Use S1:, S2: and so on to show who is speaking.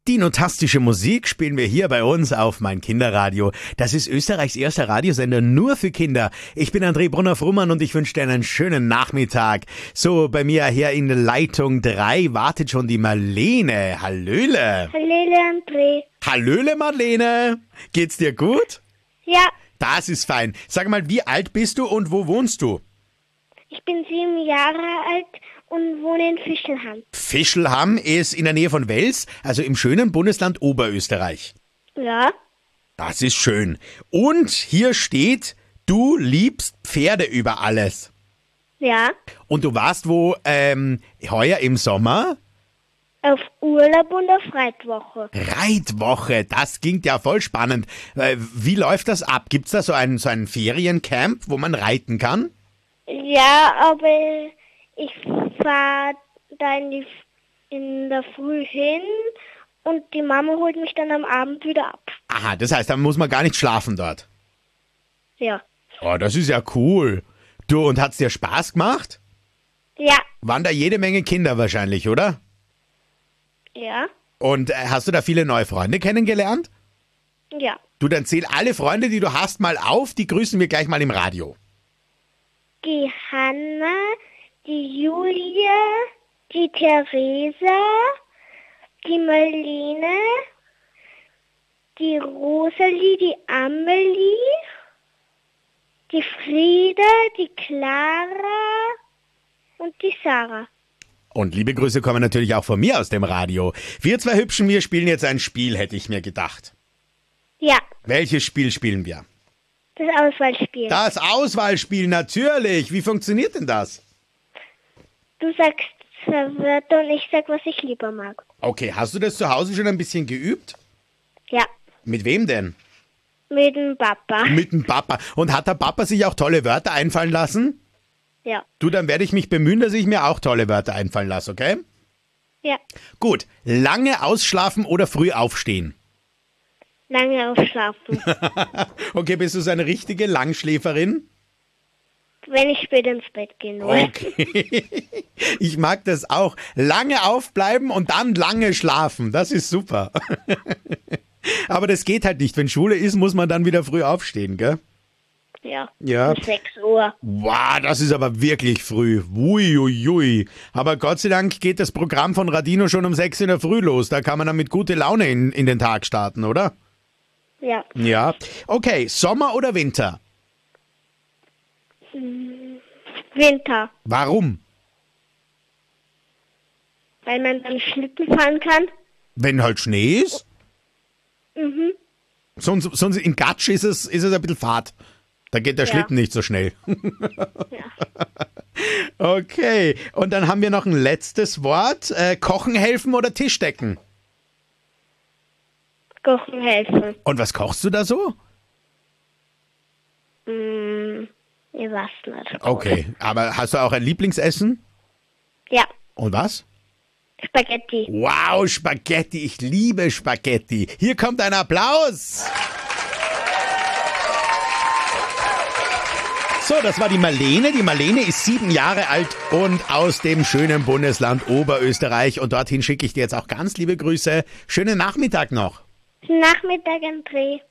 S1: Dinotastische Musik spielen wir hier bei uns auf mein Kinderradio. Das ist Österreichs erster Radiosender nur für Kinder. Ich bin André Brunner-Frumann und ich wünsche dir einen schönen Nachmittag. So, bei mir hier in Leitung 3 wartet schon die Marlene. Hallöle.
S2: Hallöle, André.
S1: Hallöle, Marlene. Geht's dir gut?
S2: Ja,
S1: Das ist fein. Sag mal, wie alt bist du und wo wohnst du?
S2: ich bin 7 Jahre alt und wohne in Fischelham.
S1: Fischelham ist in der Nähe von Wels, also im schönen Bundesland Oberösterreich.
S2: Ja,
S1: Das ist schön. Und hier steht, du liebst Pferde über alles.
S2: ja,
S1: Und du warst wo heuer im Sommer?
S2: auf Urlaub und auf Reitwoche.
S1: Reitwoche, das klingt ja voll spannend. Wie läuft das ab? Gibt's da so ein Feriencamp, wo man reiten kann?
S2: Ja, aber ich fahre da in der Früh hin und die Mama holt mich dann am Abend wieder ab.
S1: Aha, das heißt, dann muss man gar nicht schlafen dort.
S2: Ja,
S1: Oh, das ist ja cool. Du, und hat's dir Spaß gemacht?
S2: ja,
S1: Waren da jede Menge Kinder wahrscheinlich, oder?
S2: ja,
S1: Und hast du da viele neue Freunde kennengelernt?
S2: ja.
S1: Du, dann zähl alle Freunde, die du hast, mal auf. Die grüßen wir gleich mal im Radio.
S2: Die Hanna, die Julia, die Theresa, die Marlene, die Rosalie, die Amelie, die Frieda, die Clara und die Sarah.
S1: Und liebe Grüße kommen natürlich auch von mir aus dem Radio. Wir zwei Hübschen, wir spielen jetzt ein Spiel, hätte ich mir gedacht.
S2: Ja,
S1: Welches Spiel spielen wir?
S2: das Auswahlspiel.
S1: Das Auswahlspiel, natürlich. Wie funktioniert denn das?
S2: Du sagst zwei Wörter und ich sag, was ich lieber mag.
S1: Okay, hast du das zu Hause schon ein bisschen geübt?
S2: Ja,
S1: Mit wem denn?
S2: mit dem Papa.
S1: Mit dem Papa. Und hat der Papa sich auch tolle Wörter einfallen lassen?
S2: Ja,
S1: Du, dann werde ich mich bemühen, dass ich mir auch tolle Wörter einfallen lasse, okay?
S2: ja.
S1: Gut, lange ausschlafen oder früh aufstehen?
S2: Lange ausschlafen.
S1: Okay, bist du so eine richtige Langschläferin?
S2: Wenn ich später ins Bett gehe. Nur.
S1: Okay. Ich mag das auch. Lange aufbleiben und dann lange schlafen. Das ist super. Aber das geht halt nicht. Wenn Schule ist, muss man dann wieder früh aufstehen, gell?
S2: Ja.
S1: Ja.
S2: Um 6 Uhr.
S1: Wow, das ist aber wirklich früh. Uiuiui. Aber Gott sei Dank geht das Programm von Radino schon um 6 in der Früh los. Da kann man dann mit guter Laune in den Tag starten, oder?
S2: Ja.
S1: Ja. Okay, Sommer oder Winter?
S2: Winter.
S1: Warum?
S2: Weil man dann Schlitten fahren kann.
S1: Wenn halt Schnee ist?
S2: Mhm.
S1: Sonst in Gatsch ist es ein bisschen Fahrt. Da geht der
S2: Ja.
S1: Schlitten nicht so schnell.
S2: Ja.
S1: Okay, und dann haben wir noch ein letztes Wort. Kochen helfen oder Tischdecken?
S2: Kochen helfen.
S1: Und was kochst du da so?
S2: Ich weiß nicht.
S1: Okay, aber hast du auch ein Lieblingsessen?
S2: Ja.
S1: Und was?
S2: Spaghetti.
S1: Wow, Spaghetti. Ich liebe Spaghetti. Hier kommt ein Applaus. So, das war die Marlene. Die Marlene ist 7 Jahre alt und aus dem schönen Bundesland Oberösterreich. Und dorthin schicke ich dir jetzt auch ganz liebe Grüße. Schönen Nachmittag noch.
S2: Nachmittag, André.